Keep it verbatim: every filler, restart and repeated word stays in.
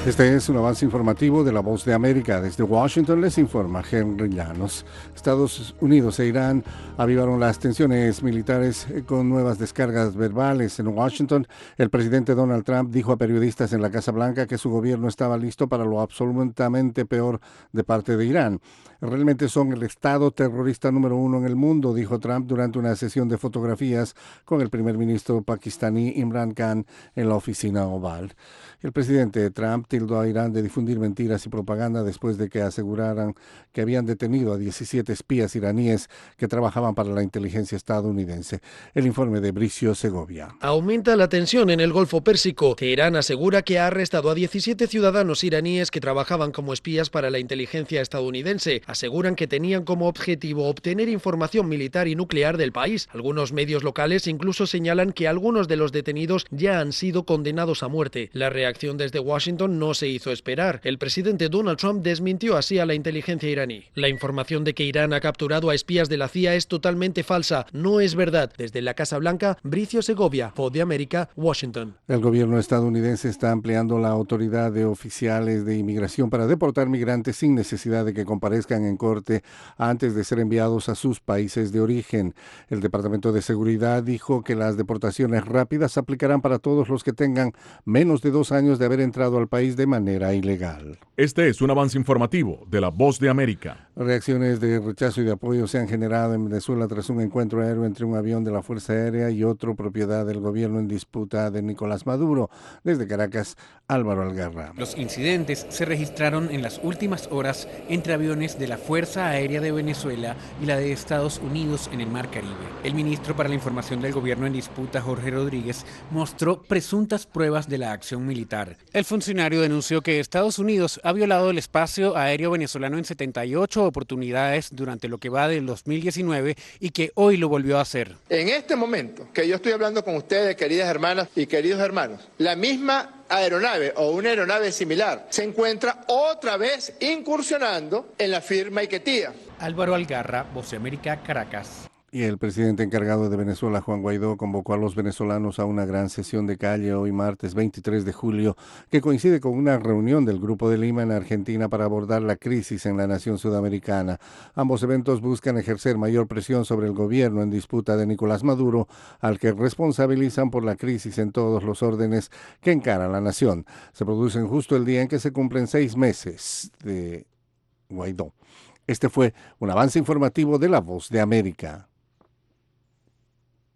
Este es un avance informativo de La Voz de América. Desde Washington les informa Henry Llanos. Estados Unidos e Irán avivaron las tensiones militares con nuevas descargas verbales. En Washington, el presidente Donald Trump dijo a periodistas en la Casa Blanca que su gobierno estaba listo para lo absolutamente peor de parte de Irán. Realmente son el estado terrorista número uno en el mundo, dijo Trump durante una sesión de fotografías con el primer ministro pakistaní Imran Khan en la oficina Oval. El presidente Trump tildó a Irán de difundir mentiras y propaganda después de que aseguraran que habían detenido a diecisiete espías iraníes que trabajaban para la inteligencia estadounidense. El informe de Bricio Segovia. Aumenta la tensión en el Golfo Pérsico. Teherán asegura que ha arrestado a diecisiete ciudadanos iraníes que trabajaban como espías para la inteligencia estadounidense. Aseguran que tenían como objetivo obtener información militar y nuclear del país. Algunos medios locales incluso señalan que algunos de los detenidos ya han sido condenados a muerte. La reacción desde Washington no se hizo esperar. El presidente Donald Trump desmintió así a la inteligencia iraní. La información de que Irán ha capturado a espías de la C I A es totalmente falsa. No es verdad. Desde la Casa Blanca, Bricio Segovia, Voz de América, Washington. El gobierno estadounidense está ampliando la autoridad de oficiales de inmigración para deportar migrantes sin necesidad de que comparezcan en corte antes de ser enviados a sus países de origen. El Departamento de Seguridad dijo que las deportaciones rápidas se aplicarán para todos los que tengan menos de dos años de haber entrado al país de manera ilegal. Este es un avance informativo de La Voz de América. Reacciones de rechazo y de apoyo se han generado en Venezuela tras un encuentro aéreo entre un avión de la Fuerza Aérea y otro propiedad del gobierno en disputa de Nicolás Maduro. Desde Caracas, Álvaro Algarra. Los incidentes se registraron en las últimas horas entre aviones de la Fuerza Aérea de Venezuela y la de Estados Unidos en el Mar Caribe. El ministro para la Información del Gobierno en disputa, Jorge Rodríguez, mostró presuntas pruebas de la acción militar. El funcionario denunció que Estados Unidos ha violado el espacio aéreo venezolano en setenta y ocho oportunidades durante lo que va del dos mil diecinueve y que hoy lo volvió a hacer. En este momento que yo estoy hablando con ustedes, queridas hermanas y queridos hermanos, la misma aeronave o una aeronave similar se encuentra otra vez incursionando en la firma Iquetía. Álvaro Algarra, Voz de América, Caracas. Y el presidente encargado de Venezuela, Juan Guaidó, convocó a los venezolanos a una gran sesión de calle hoy martes veintitrés de julio, que coincide con una reunión del Grupo de Lima en Argentina para abordar la crisis en la nación sudamericana. Ambos eventos buscan ejercer mayor presión sobre el gobierno en disputa de Nicolás Maduro, al que responsabilizan por la crisis en todos los órdenes que encara la nación. Se producen justo el día en que se cumplen seis meses de Guaidó. Este fue un avance informativo de La Voz de América.